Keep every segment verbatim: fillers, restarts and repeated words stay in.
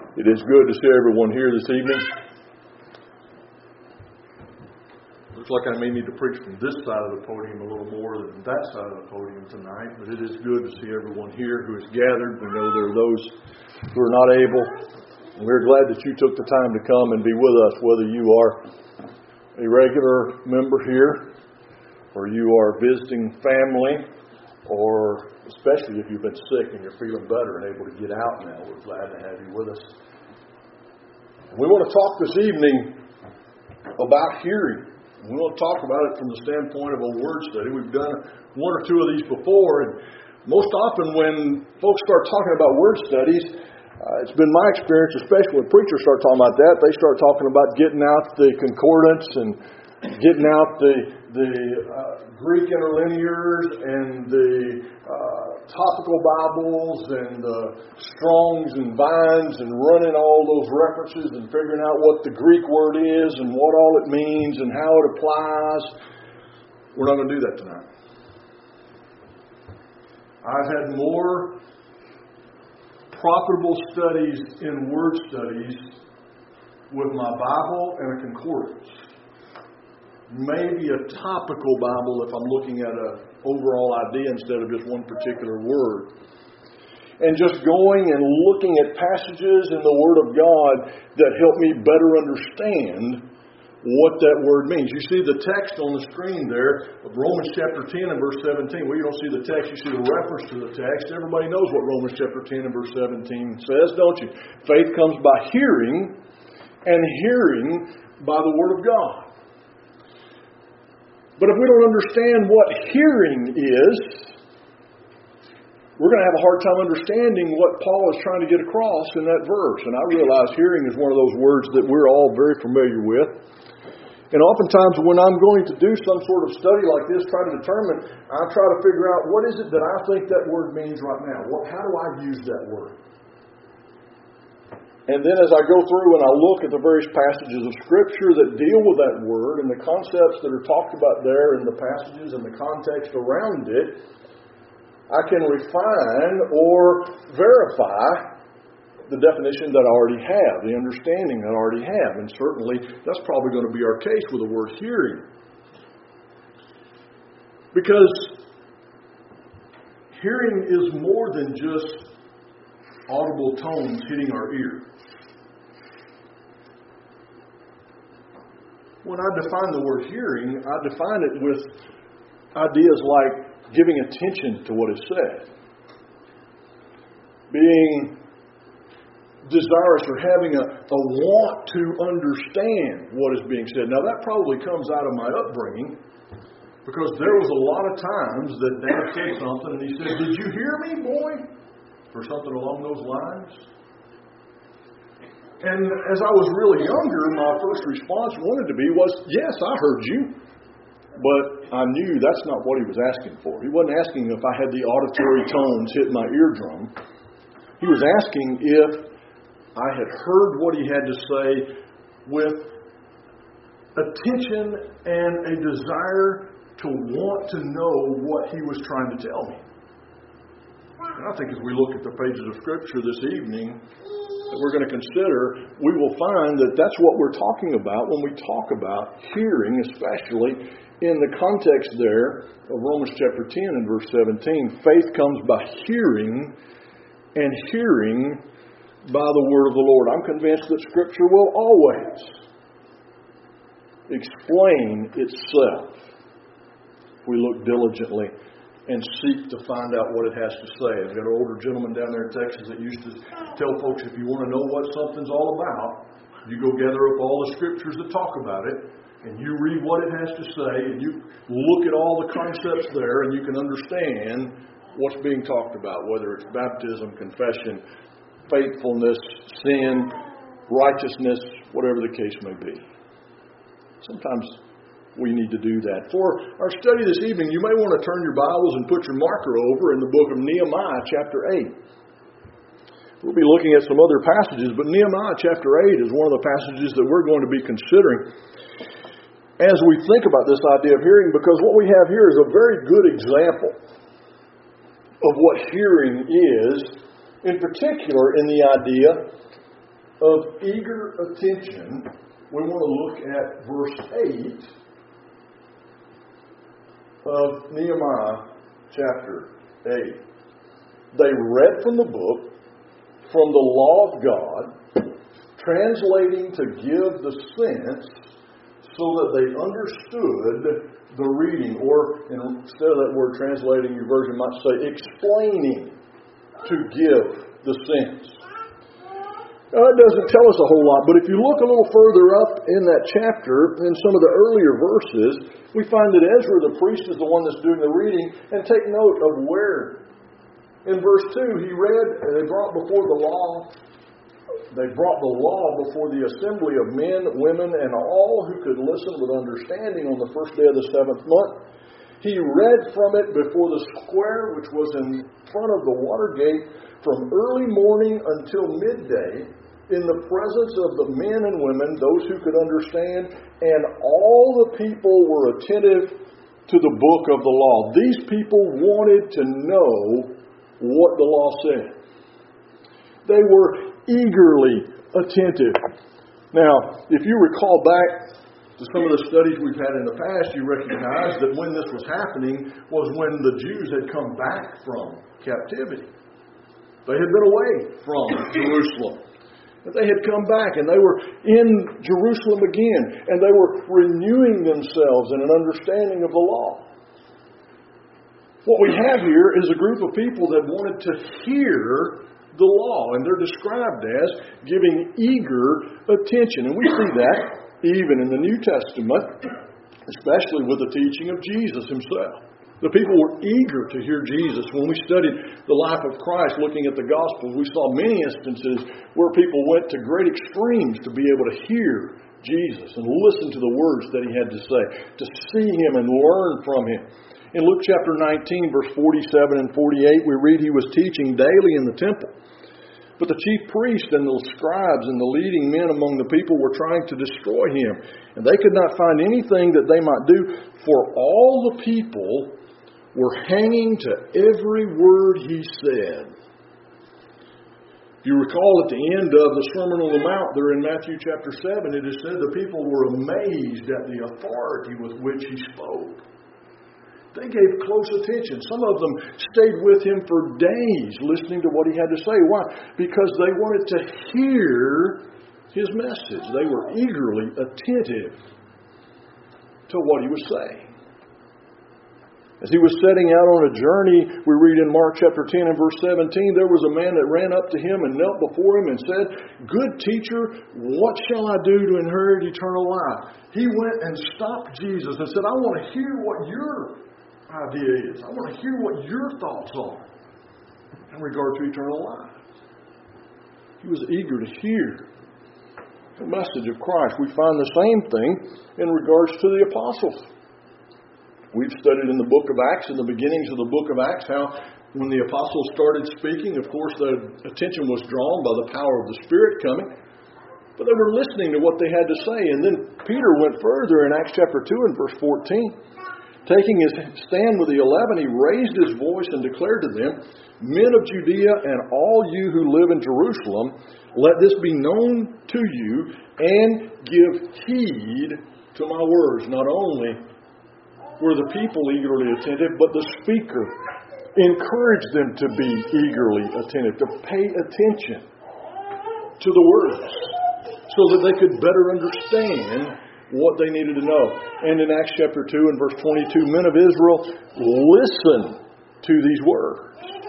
It is good to see everyone here this evening. Looks like I may need to preach from this side of the podium a little more than that side of the podium tonight, but it is good to see everyone here who is gathered. We know there are those who are not able, and we're glad that you took the time to come and be with us, whether you are a regular member here, or you are visiting family, or especially if you've been sick and you're feeling better and able to get out now. We're glad to have you with us. We want to talk this evening about hearing. We want to talk about it from the standpoint of a word study. We've done one or two of these before, and most often when folks start talking about word studies, uh, it's been my experience, especially when preachers start talking about that, they start talking about getting out the concordance and getting out the the uh, Greek interlinears and the uh, topical Bibles and the Strongs and Vines and running all those references and figuring out what the Greek word is and what all it means and how it applies. We're not going to do that tonight. I've had more profitable studies in word studies with my Bible and a concordance. Maybe a topical Bible if I'm looking at an overall idea instead of just one particular word. And just going and looking at passages in the Word of God that help me better understand what that word means. You see the text on the screen there of Romans chapter ten and verse seventeen. Well, you don't see the text, you see the reference to the text. Everybody knows what Romans chapter ten and verse seventeen says, don't you? Faith comes by hearing, and hearing by the Word of God. But if we don't understand what hearing is, we're going to have a hard time understanding what Paul is trying to get across in that verse. And I realize hearing is one of those words that we're all very familiar with. And oftentimes when I'm going to do some sort of study like this, try to determine, I try to figure out what is it that I think that word means right now. What, how do I use that word? And then as I go through and I look at the various passages of Scripture that deal with that word and the concepts that are talked about there in the passages and the context around it, I can refine or verify the definition that I already have, the understanding that I already have. And certainly that's probably going to be our case with the word hearing. Because hearing is more than just audible tones hitting our ear. When I define the word hearing, I define it with ideas like giving attention to what is said, being desirous or having a, a want to understand what is being said. Now that probably comes out of my upbringing, because there was a lot of times that Dad said something and he said, "Did you hear me, boy?" or something along those lines. And as I was really younger, my first response wanted to be was, yes, I heard you. But I knew that's not what he was asking for. He wasn't asking if I had the auditory tones hit my eardrum. He was asking if I had heard what he had to say with attention and a desire to want to know what he was trying to tell me. And I think as we look at the pages of Scripture this evening that we're going to consider, we will find that that's what we're talking about when we talk about hearing, especially in the context there of Romans chapter ten and verse seventeen. Faith comes by hearing, and hearing by the word of the Lord. I'm convinced that Scripture will always explain itself if we look diligently and seek to find out what it has to say. I've got an older gentleman down there in Texas that used to tell folks, if you want to know what something's all about, you go gather up all the Scriptures that talk about it, and you read what it has to say, and you look at all the concepts there, and you can understand what's being talked about, whether it's baptism, confession, faithfulness, sin, righteousness, whatever the case may be. Sometimes we need to do that. For our study this evening, you may want to turn your Bibles and put your marker over in the book of Nehemiah chapter eight. We'll be looking at some other passages, but Nehemiah chapter eight is one of the passages that we're going to be considering as we think about this idea of hearing, because what we have here is a very good example of what hearing is, in particular in the idea of eager attention, we want to look at verse eight of Nehemiah chapter eight. They read from the book, from the law of God, translating to give the sense so that they understood the reading. Or instead of that word translating, your version might say explaining to give the sense. Now, it doesn't tell us a whole lot, but if you look a little further up in that chapter, in some of the earlier verses, we find that Ezra the priest is the one that's doing the reading. And take note of where. In verse two, he read, they brought before the law, they brought the law before the assembly of men, women, and all who could listen with understanding on the first day of the seventh month. He read from it before the square, which was in front of the water gate, from early morning until midday, in the presence of the men and women, those who could understand, and all the people were attentive to the book of the law. These people wanted to know what the law said. They were eagerly attentive. Now, if you recall back to some of the studies we've had in the past, you recognize that when this was happening was when the Jews had come back from captivity. They had been away from Jerusalem. But they had come back and they were in Jerusalem again, and they were renewing themselves in an understanding of the law. What we have here is a group of people that wanted to hear the law, and they're described as giving eager attention. And we see that even in the New Testament, especially with the teaching of Jesus himself. The people were eager to hear Jesus. When we studied the life of Christ, looking at the Gospels, we saw many instances where people went to great extremes to be able to hear Jesus and listen to the words that he had to say, to see him and learn from him. In Luke chapter nineteen, verse forty-seven and forty-eight, we read he was teaching daily in the temple. But the chief priest and the scribes and the leading men among the people were trying to destroy him. And they could not find anything that they might do, for all the people were hanging to every word he said. If you recall at the end of the Sermon on the Mount, there in Matthew chapter seven, it is said the people were amazed at the authority with which he spoke. They gave close attention. Some of them stayed with him for days listening to what he had to say. Why? Because they wanted to hear his message. They were eagerly attentive to what he was saying. As he was setting out on a journey, we read in Mark chapter ten and verse seventeen, there was a man that ran up to him and knelt before him and said, "Good teacher, what shall I do to inherit eternal life?" He went and stopped Jesus and said, "I want to hear what your idea is. I want to hear what your thoughts are in regard to eternal life." He was eager to hear the message of Christ. We find the same thing in regards to the apostles. We've studied in the book of Acts, in the beginnings of the book of Acts, how when the apostles started speaking, of course, the attention was drawn by the power of the Spirit coming. But they were listening to what they had to say. And then Peter went further in Acts chapter two and verse fourteen. Taking his stand with the eleven, he raised his voice and declared to them, "Men of Judea and all you who live in Jerusalem, let this be known to you, and give heed to my words." Not only were the people eagerly attentive, but the speaker encouraged them to be eagerly attentive, to pay attention to the words, so that they could better understand what they needed to know. And in Acts chapter two and verse twenty-two, men of Israel, listen to these words.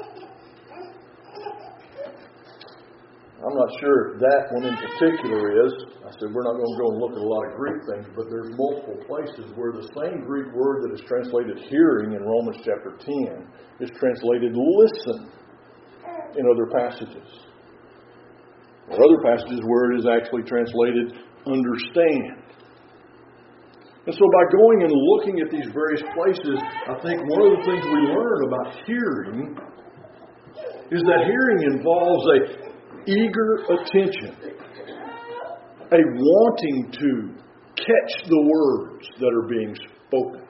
I'm not sure if that one in particular is. I said we're not going to go and look at a lot of Greek things, but there's multiple places where the same Greek word that is translated hearing in Romans chapter ten is translated listen in other passages. Or other passages where it is actually translated understand. And so by going and looking at these various places, I think one of the things we learn about hearing is that hearing involves a eager attention, a wanting to catch the words that are being spoken.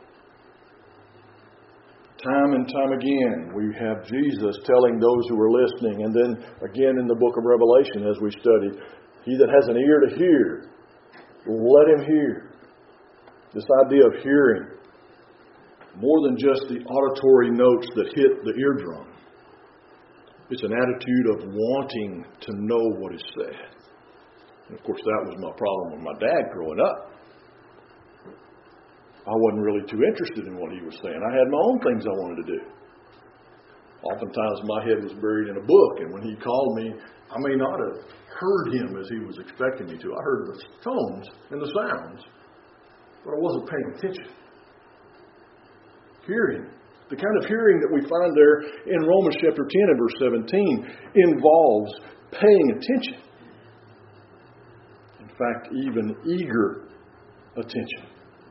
Time and time again, we have Jesus telling those who are listening, and then again in the book of Revelation as we studied, he He that has an ear to hear, let him hear. This idea of hearing, more than just the auditory notes that hit the eardrum. It's an attitude of wanting to know what is said. And of course, that was my problem with my dad growing up. I wasn't really too interested in what he was saying. I had my own things I wanted to do. Oftentimes my head was buried in a book, and when he called me, I may not have heard him as he was expecting me to. I heard the tones and the sounds, but I wasn't paying attention. Hearing. The kind of hearing that we find there in Romans chapter ten and verse seventeen involves paying attention. In fact, even eager attention.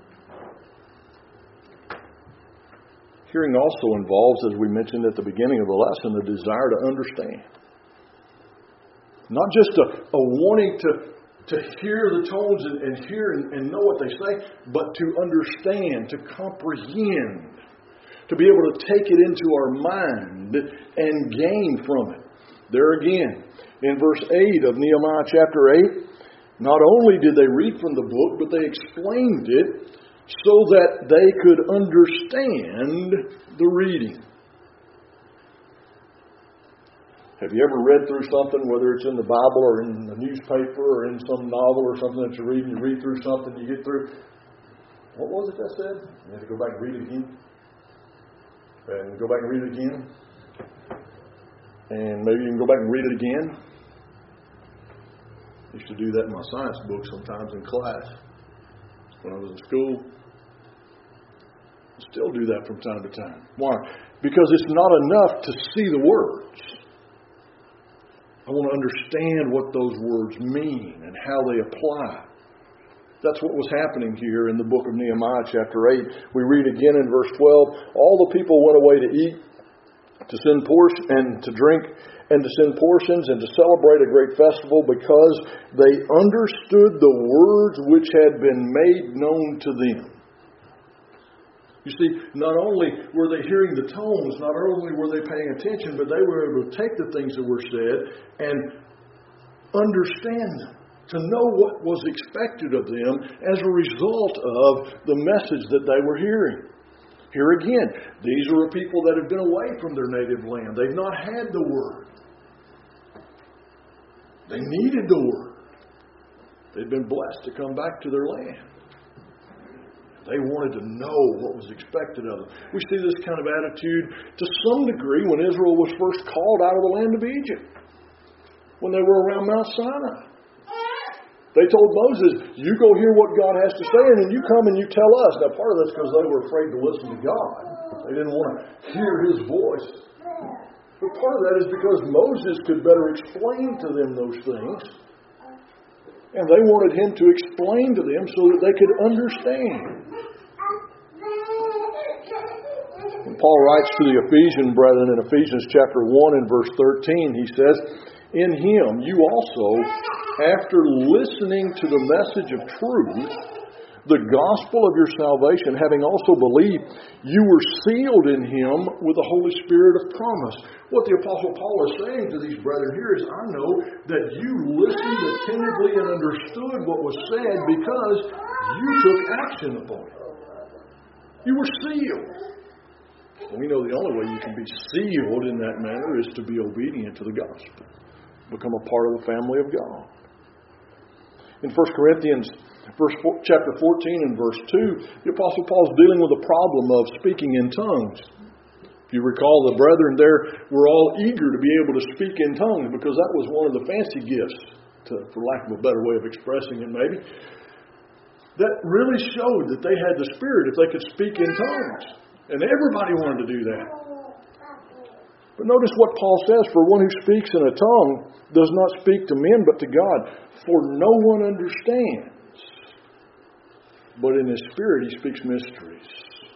Hearing also involves, as we mentioned at the beginning of the lesson, a desire to understand. Not just a, a wanting to, to hear the tones and, and hear and, and know what they say, but to understand, to comprehend, to be able to take it into our mind and gain from it. There again, in verse eight of Nehemiah chapter eight, not only did they read from the book, but they explained it so that they could understand the reading. Have you ever read through something, whether it's in the Bible or in the newspaper or in some novel or something that you're reading, you read through something, you get through, what was it that said? You have to go back and read it again. And go back and read it again. And maybe you can go back and read it again. I used to do that in my science book sometimes in class when I was in school. I still do that from time to time. Why? Because it's not enough to see the words. I want to understand what those words mean and how they apply. That's what was happening here in the book of Nehemiah chapter eight. We read again in verse twelve, all the people went away to eat, to send portions and to drink, and to send portions, and to celebrate a great festival, because they understood the words which had been made known to them. You see, not only were they hearing the tones, not only were they paying attention, but they were able to take the things that were said and understand them, to know what was expected of them as a result of the message that they were hearing. Here again, these are a people that have been away from their native land. They've not had the Word. They needed the Word. They'd been blessed to come back to their land. They wanted to know what was expected of them. We see this kind of attitude to some degree when Israel was first called out of the land of Egypt, when they were around Mount Sinai. They told Moses, you go hear what God has to say, and then you come and you tell us. Now, part of that's because they were afraid to listen to God. They didn't want to hear His voice. But part of that is because Moses could better explain to them those things. And they wanted him to explain to them so that they could understand. When Paul writes to the Ephesian brethren in Ephesians chapter one and verse thirteen, he says, in Him you also, after listening to the message of truth, the gospel of your salvation, having also believed, you were sealed in Him with the Holy Spirit of promise. What the Apostle Paul is saying to these brethren here is, I know that you listened attentively and understood what was said because you took action upon it. You were sealed. And we know the only way you can be sealed in that manner is to be obedient to the gospel. Become a part of the family of God. In First Corinthians verse four, chapter fourteen and verse two, the Apostle Paul is dealing with the problem of speaking in tongues. If you recall, the brethren there were all eager to be able to speak in tongues because that was one of the fancy gifts, to, for lack of a better way of expressing it maybe, that really showed that they had the Spirit if they could speak in tongues. And everybody wanted to do that. But notice what Paul says, for one who speaks in a tongue does not speak to men but to God, for no one understands. But in his spirit he speaks mysteries.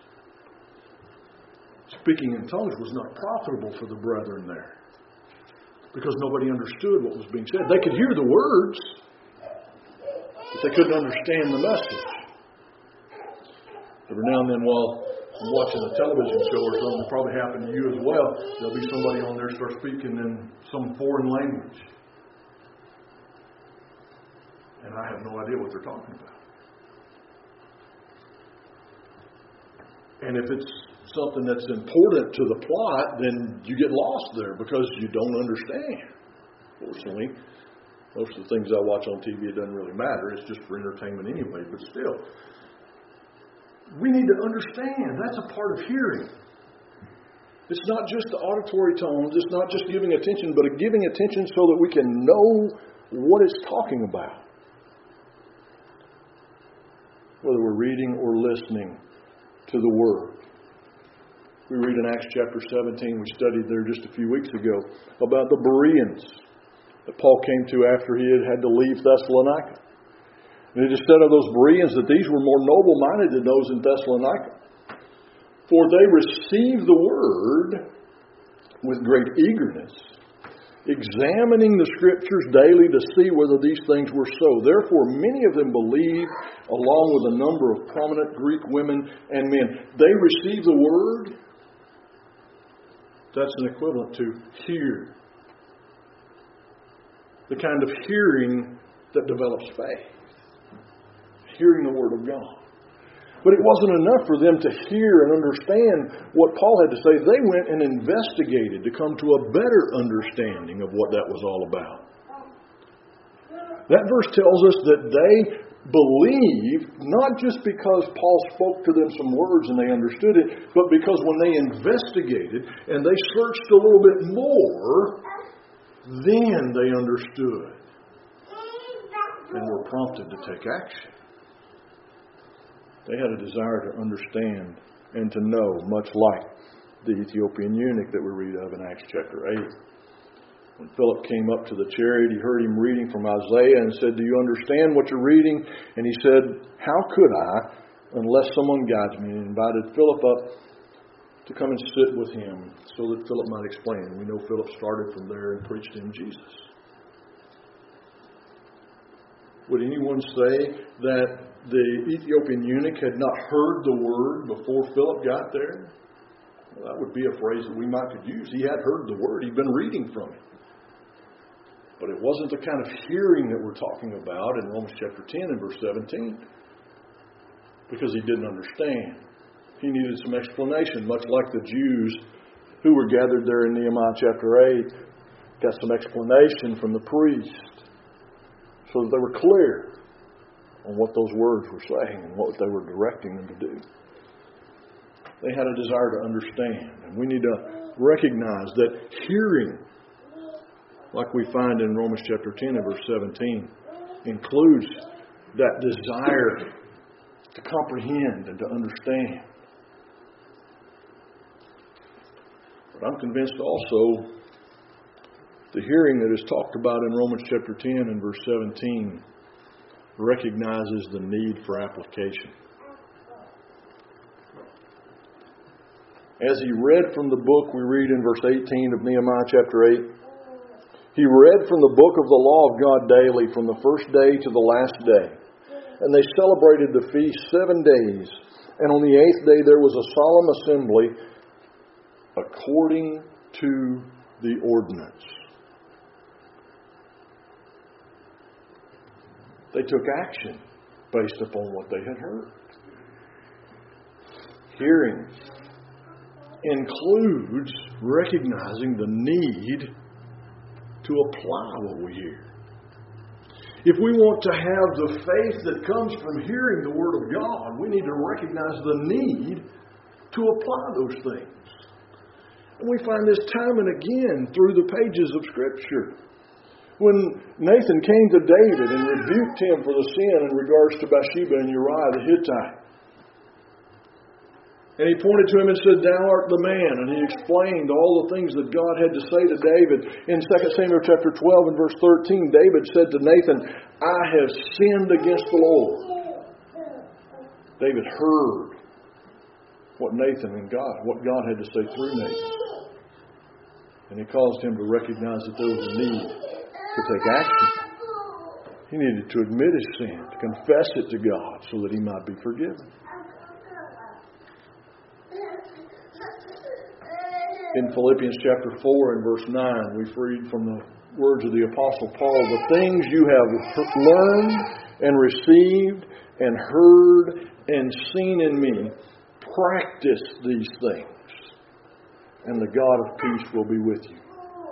Speaking in tongues was not profitable for the brethren there, because nobody understood what was being said. They could hear the words, but they couldn't understand the message. Every now and then while I'm watching a television show or something, it'll probably happen to you as well. There'll be somebody on there start speaking in some foreign language. and I have no idea what they're talking about. And if it's something that's important to the plot, then you get lost there because you don't understand. Fortunately, most of the things I watch on T V, it doesn't really matter. It's just for entertainment anyway, but still. We need to understand. That's a part of hearing. It's not just the auditory tones. It's not just giving attention, but a giving attention so that we can know what it's talking about. Whether we're reading or listening to the Word. We read in Acts chapter seventeen, we studied there just a few weeks ago, about the Bereans that Paul came to after he had had to leave Thessalonica. And it is said of those Bereans that these were more noble-minded than those in Thessalonica. For they received the Word with great eagerness, examining the Scriptures daily to see whether these things were so. Therefore, many of them believed, along with a number of prominent Greek women and men. They received the Word. That's an equivalent to hear. The kind of hearing that develops faith. Hearing the Word of God. But it wasn't enough for them to hear and understand what Paul had to say. They went and investigated to come to a better understanding of what that was all about. That verse tells us that they believed, not just because Paul spoke to them some words and they understood it, but because when they investigated and they searched a little bit more, then they understood and were prompted to take action. They had a desire to understand and to know, much like the Ethiopian eunuch that we read of in Acts chapter eight. When Philip came up to the chariot, he heard him reading from Isaiah and said, "Do you understand what you're reading?" And he said, "How could I, unless someone guides me?" And invited Philip up to come and sit with him so that Philip might explain. And we know Philip started from there and preached him Jesus. Would anyone say that the Ethiopian eunuch had not heard the Word before Philip got there? Well, that would be a phrase that we might could use. He had heard the Word. He'd been reading from it. But it wasn't the kind of hearing that we're talking about in Romans chapter ten and verse seventeen. Because he didn't understand. He needed some explanation, much like the Jews who were gathered there in Nehemiah chapter eight got some explanation from the priest so that they were clear on what those words were saying and what they were directing them to do. They had a desire to understand. And we need to recognize that hearing, like we find in Romans chapter ten and verse seventeen, includes that desire to comprehend and to understand. But I'm convinced also the hearing that is talked about in Romans chapter ten and verse seventeen recognizes the need for application. As he read from the book, we read in verse eighteen of Nehemiah chapter eight, he read from the book of the law of God daily from the first day to the last day. And they celebrated the feast seven days. And on the eighth day there was a solemn assembly according to the ordinance. They took action based upon what they had heard. Hearing includes recognizing the need to apply what we hear. If we want to have the faith that comes from hearing the Word of God, we need to recognize the need to apply those things. And we find this time and again through the pages of Scripture. When Nathan came to David and rebuked him for the sin in regards to Bathsheba and Uriah the Hittite. And he pointed to him and said, "Thou art the man." And he explained all the things that God had to say to David. In Second Samuel chapter twelve and verse thirteen, David said to Nathan, "I have sinned against the Lord." David heard what Nathan and God, what God had to say through Nathan. And he caused him to recognize that there was a need to take action. He needed to admit his sin, to confess it to God so that he might be forgiven. In Philippians chapter four and verse nine, we read from the words of the Apostle Paul, the things you have learned and received and heard and seen in me, practice these things, and the God of peace will be with you.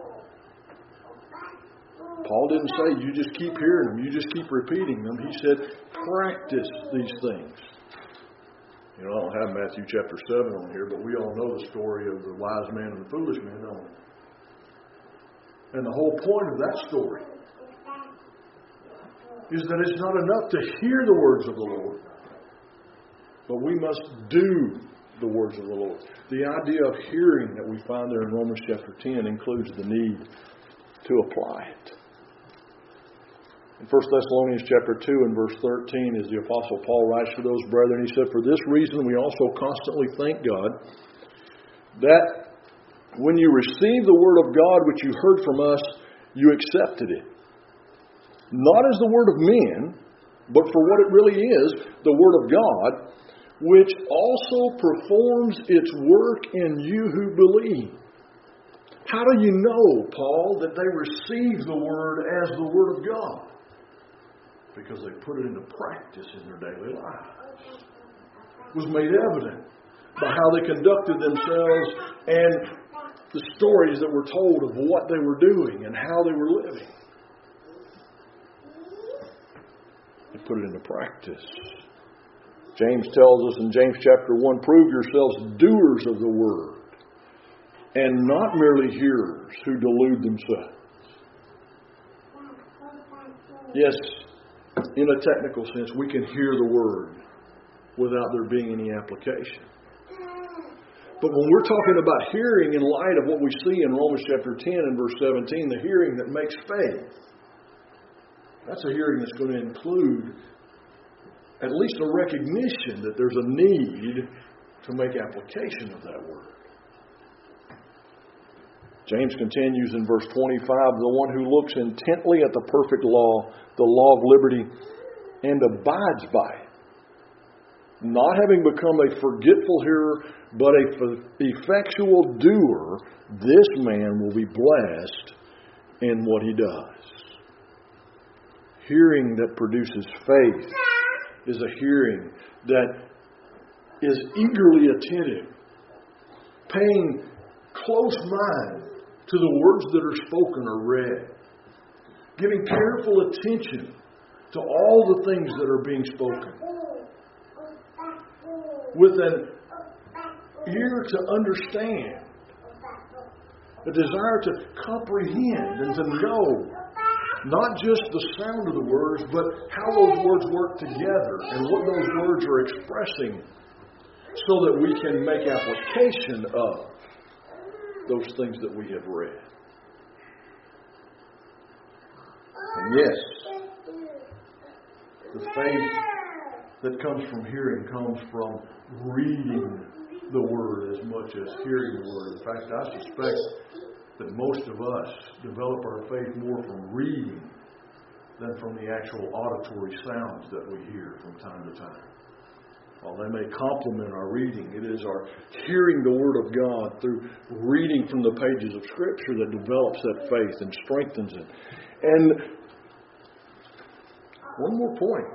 Paul didn't say you just keep hearing them, you just keep repeating them. He said practice these things. You know, I don't have Matthew chapter seven on here, but we all know the story of the wise man and the foolish man, don't we? And the whole point of that story is that it's not enough to hear the words of the Lord, but we must do the words of the Lord. The idea of hearing that we find there in Romans chapter ten includes the need to apply it. In First Thessalonians chapter two and verse thirteen, as the Apostle Paul writes to those brethren, he said, "For this reason we also constantly thank God, that when you received the word of God which you heard from us, you accepted it. Not as the word of men, but for what it really is, the word of God, which also performs its work in you who believe." How do you know, Paul, that they received the word as the word of God? Because they put it into practice in their daily lives. It was made evident by how they conducted themselves and the stories that were told of what they were doing and how they were living. They put it into practice. James tells us in James chapter one, "Prove yourselves doers of the word, and not merely hearers who delude themselves." Yes, in a technical sense, we can hear the word without there being any application. But when we're talking about hearing in light of what we see in Romans chapter ten and verse seventeen, the hearing that makes faith, that's a hearing that's going to include at least a recognition that there's a need to make application of that word. James continues in verse twenty-five, "The one who looks intently at the perfect law, the law of liberty, and abides by it, not having become a forgetful hearer, but a effectual doer, this man will be blessed in what he does." Hearing that produces faith is a hearing that is eagerly attentive, paying close mind to the words that are spoken or read, giving careful attention to all the things that are being spoken, with an ear to understand, a desire to comprehend and to know not just the sound of the words, but how those words work together and what those words are expressing, so that we can make application of those things that we have read. And yes, the faith that comes from hearing comes from reading the Word as much as hearing the Word. In fact, I suspect that most of us develop our faith more from reading than from the actual auditory sounds that we hear from time to time. While they may complement our reading, it is our hearing the Word of God through reading from the pages of Scripture that develops that faith and strengthens it. And one more point.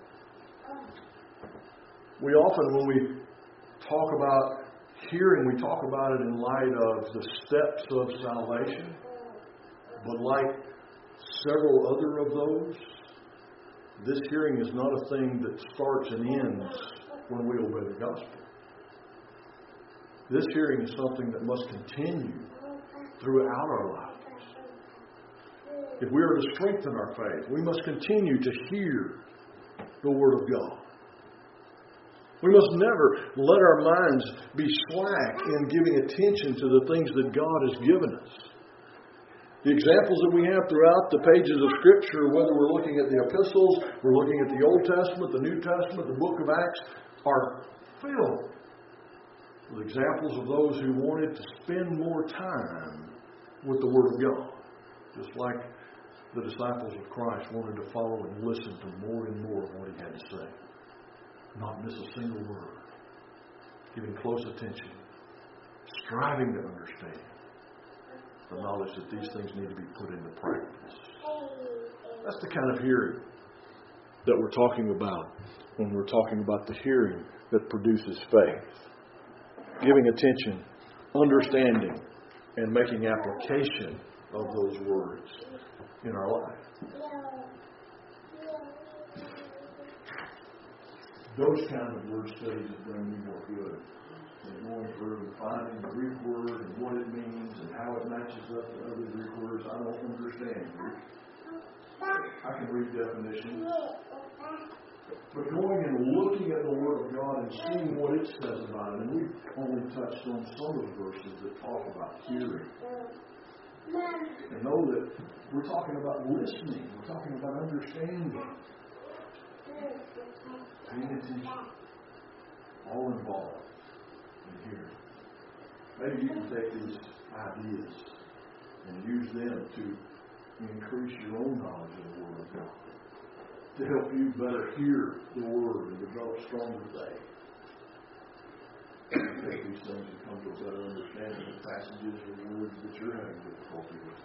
We often, when we talk about hearing, we talk about it in light of the steps of salvation. But like several other of those, this hearing is not a thing that starts and ends when we obey the gospel. This hearing is something that must continue throughout our lives. If we are to strengthen our faith, we must continue to hear the Word of God. We must never let our minds be slack in giving attention to the things that God has given us. The examples that we have throughout the pages of Scripture, whether we're looking at the epistles, we're looking at the Old Testament, the New Testament, the book of Acts, are filled with examples of those who wanted to spend more time with the Word of God. Just like the disciples of Christ wanted to follow and listen to more and more of what He had to say. Not miss a single word. Giving close attention. Striving to understand. the knowledge that these things need to be put into practice. That's the kind of hearing that we're talking about when we're talking about the hearing that produces faith. Giving attention, understanding, and making application of those words in our life. Those kind of word studies have done me more good than going through and finding the Greek word and what it means and how it matches up to other Greek words. I don't understand Greek. I can read definitions. But going and looking at the Word of God and seeing what it says about it, and we've only touched on some of the verses that talk about hearing. And know that we're talking about listening. We're talking about understanding. Paying attention. All involved in hearing. Maybe you can take these ideas and use them to increase your own knowledge of the Word of God, to help you better hear the Word and develop stronger faith. You take these things and come to a better understanding of passages or words that you're having difficulty with.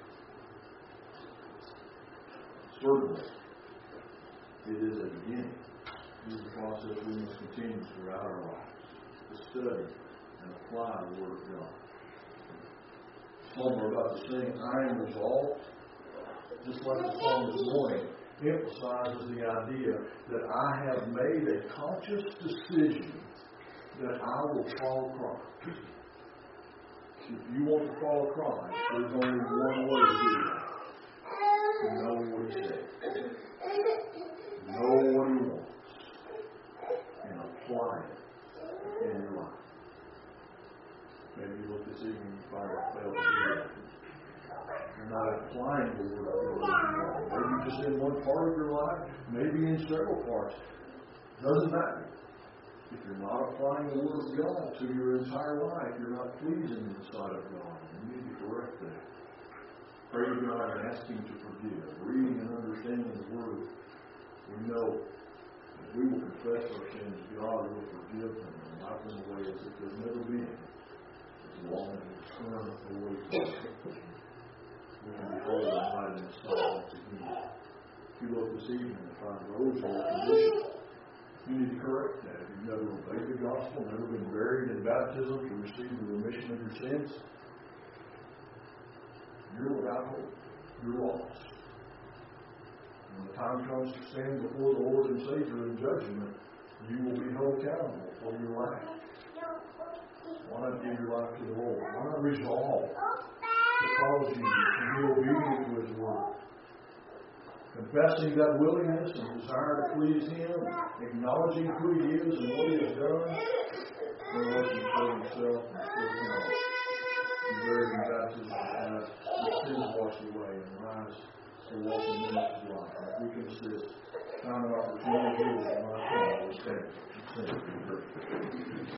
Certainly, it is a beginning. It is a process we must continue throughout our lives to study and apply the Word of God. Some are about to sing, I am resolved, just like the song this morning emphasizes the idea that I have made a conscious decision that I will follow Christ. If you want to follow Christ, there's only one way to do that. To know what He says. Know what He wants. And apply it in your life. Maybe you look this evening and find it failed to do that. You're not applying the Word of God. Maybe just in one part of your life, maybe in several parts. Doesn't matter. If you're not applying the Word of God to your entire life, you're not pleasing in the sight of God. You need to correct that. Pray to God and ask Him to forgive. Reading and understanding the Word, we know if we will confess our sins, God will forgive them and wipe them away as if they've never been, as long as we turn away from them. We can behold the light in the sight to Him. If you look this evening and find those in your condition, you need to correct that. If you've never obeyed the gospel, never been buried in baptism to receive the remission of your sins, you're without hope. You're lost. When the time comes to stand before the Lord and Savior in judgment, you will be held accountable for your life. Why not give your life to the Lord? Why not resolve to follow Jesus and be obedient to His Word? Confessing that willingness and desire to please Him, acknowledging who He is and what He has done, in relation to Himself and serve Him. Be buried in baptism and have His sins washed away and rise to walk in the next life. If we can assist, time and opportunity, and my time will stand.